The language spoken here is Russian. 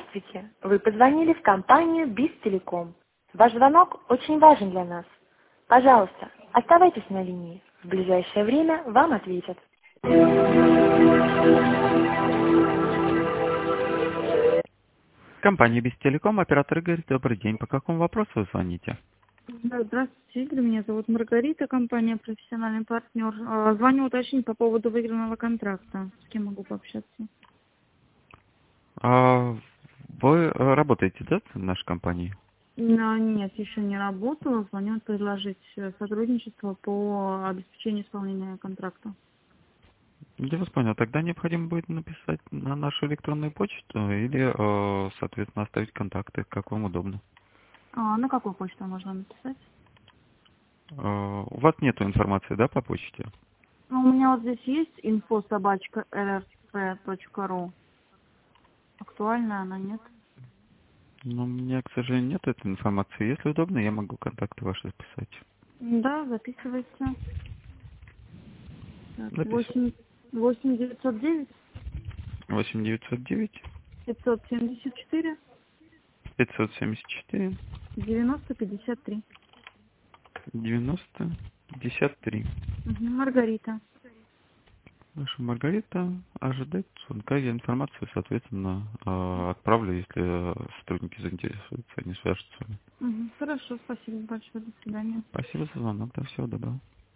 Здравствуйте. Вы позвонили в компанию Бистелеком. Ваш звонок очень важен для нас. Пожалуйста, оставайтесь на линии. В ближайшее время вам ответят. Компания Бестелеком, оператор Игорь, добрый день. По какому вопросу вы звоните? Да, здравствуйте, Игорь. Меня зовут Маргарита, компания «Профессиональный партнер». Звоню уточнить по поводу выигранного контракта. С кем могу пообщаться? Вы работаете, да, в нашей компании? Нет, еще не работала. Звоню предложить сотрудничество по обеспечению исполнения контракта. Я вас понял. Тогда необходимо будет написать на нашу электронную почту или, соответственно, оставить контакты, как вам удобно. На какую почту можно написать? У вас нет информации, да, по почте? У меня вот здесь есть info@rrp.ru. Актуальна она, нет? Но у меня, к сожалению, нет этой информации. Если удобно, я могу контакты ваши записать. Да, записывайте. Так, Записываю. 8 909 8 909 574 574 90 53. 90 53. Маргарита. Наша Маргарита ожидает звонка. Я информацию, соответственно, отправлю, если сотрудники заинтересуются, они свяжутся с вами. Хорошо, спасибо большое. До свидания. Спасибо за звонок. Да, всего доброго.